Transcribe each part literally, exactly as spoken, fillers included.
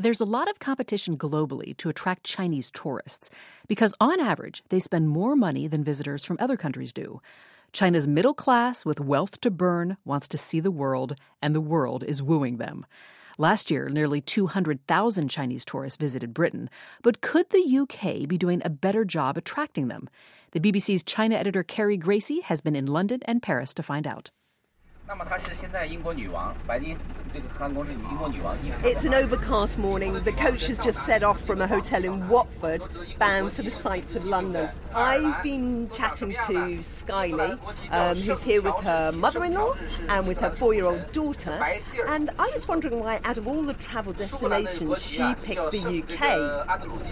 There's a lot of competition globally to attract Chinese tourists because, on average, they spend more money than visitors from other countries do. China's middle class with wealth to burn wants to see the world, and the world is wooing them. Last year, nearly two hundred thousand Chinese tourists visited Britain. But could the U K be doing a better job attracting them? The B B C's China editor Carrie Gracie has been in London and Paris to find out. It's an overcast morning. The coach has just set off from a hotel in Watford, bound for the sights of London. I've been chatting to Skyly, um, who's here with her mother-in-law and with her four-year-old daughter. And I was wondering why, out of all the travel destinations, she picked the U K.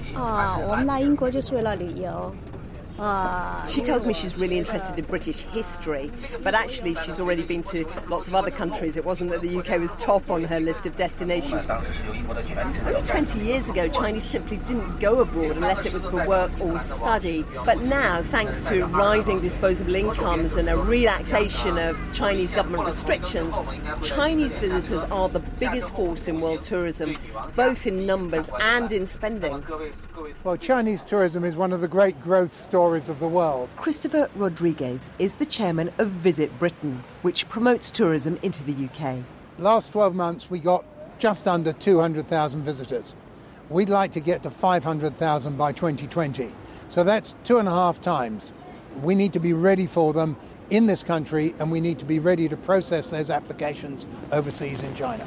She tells me she's really interested in British history, but actually she's already been to lots of other countries. It wasn't that the U K was top on her list of destinations. Only twenty years ago, Chinese simply didn't go abroad unless it was for work or study. But now, thanks to rising disposable incomes and a relaxation of Chinese government restrictions, Chinese visitors are the biggest force in world tourism, both in numbers and in spending. Well, Chinese tourism is one of the great growth stories of the world. Christopher Rodriguez is the chairman of Visit Britain, which promotes tourism into the U K. Last twelve months, we got just under two hundred thousand visitors. We'd like to get to five hundred thousand by twenty twenty. So that's two and a half times. We need to be ready for them in this country, and we need to be ready to process those applications overseas in China.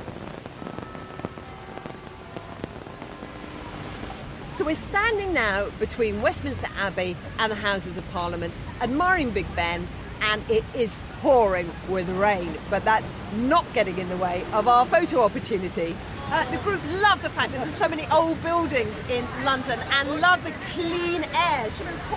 So we're standing now between Westminster Abbey and the Houses of Parliament, admiring Big Ben, and it is pouring with rain. But that's not getting in the way of our photo opportunity. Uh, the group love the fact that there's so many old buildings in London and love the clean air.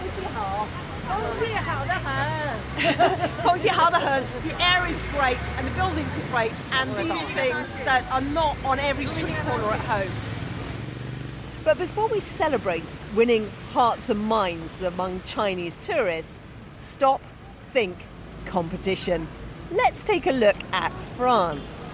The air is great and the buildings are great, and these are things that are not on every street corner at home. But before we celebrate winning hearts and minds among Chinese tourists, stop, think, competition. Let's take a look at France.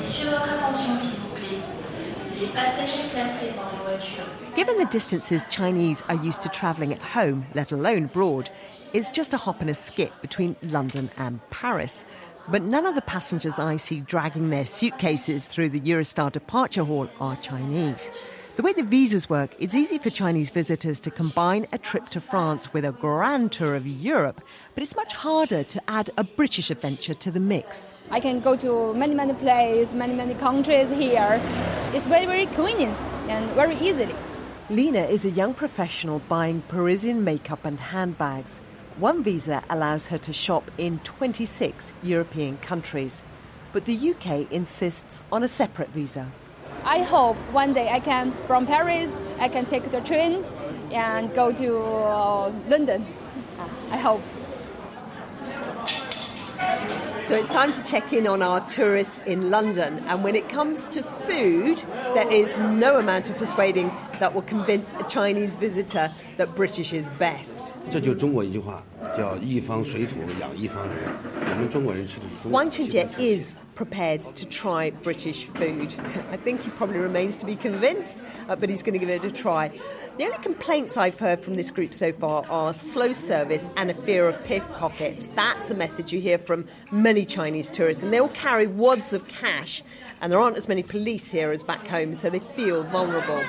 Given the distances Chinese are used to travelling at home, let alone abroad, it's just a hop and a skip between London and Paris. But none of the passengers I see dragging their suitcases through the Eurostar departure hall are Chinese. The way the visas work, it's easy for Chinese visitors to combine a trip to France with a grand tour of Europe, but it's much harder to add a British adventure to the mix. I can go to many, many places, many, many countries here. It's very, very convenient and very easily. Lena is a young professional buying Parisian makeup and handbags. One visa allows her to shop in twenty-six European countries, but the U K insists on a separate visa. I hope one day I can, from Paris, I can take the train and go to uh, London. I hope. So it's time to check in on our tourists in London. And when it comes to food, there is no amount of persuading that will convince a Chinese visitor that British is best. Wang Chenjie is prepared to try British food. I think he probably remains to be convinced, uh, but he's going to give it a try. The only complaints I've heard from this group so far are slow service and a fear of pickpockets. That's a message you hear from many Chinese tourists, and they all carry wads of cash, and there aren't as many police here as back home, so they feel vulnerable.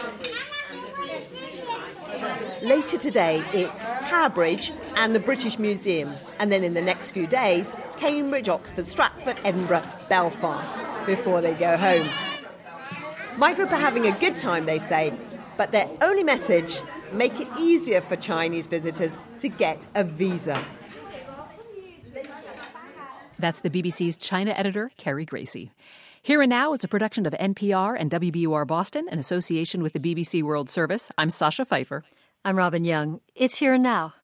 Later today, it's Tower Bridge and the British Museum. And then in the next few days, Cambridge, Oxford, Stratford, Edinburgh, Belfast, before they go home. My group are having a good time, they say, but their only message, make it easier for Chinese visitors to get a visa. That's the B B C's China editor, Carrie Gracie. Here and Now is a production of N P R and W B U R Boston in association with the B B C World Service. I'm Sasha Pfeiffer. I'm Robin Young. It's Here and Now.